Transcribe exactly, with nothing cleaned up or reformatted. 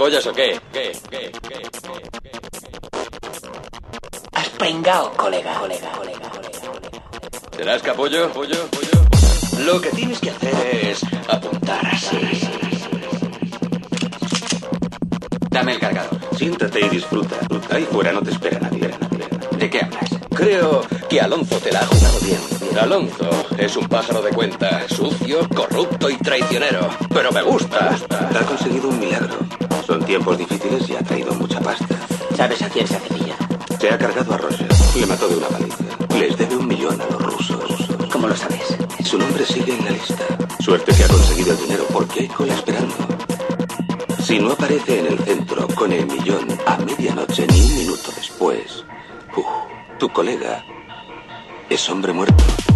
¿Gilipollas o qué? ¿Qué? ¿Qué? ¿Qué? Has pringao, colega, colega, colega, colega. ¿Serás capullo? ¿Pollo? ¿Pollo? Lo que tienes que hacer es apuntar así. Dame el cargador. Siéntate y disfruta. Ahí fuera no te espera nadie. ¿De qué hablas? Creo que Alonso te la ha jugado bien. Alonso es un pájaro de cuenta, sucio, corrupto y traicionero. Pero me gusta. Ha conseguido un milagro. Son tiempos difíciles y ha traído mucha pasta. ¿Sabes a quién se cepilla? Se ha cargado a Roger. Le mató de una paliza. Les debe un millón a los rusos. ¿Cómo lo sabes? Su nombre sigue en la lista. Suerte que ha conseguido el dinero porque hay cola esperando. Si no aparece en el centro con el millón a medianoche ni un minuto después, uf, tu colega es hombre muerto.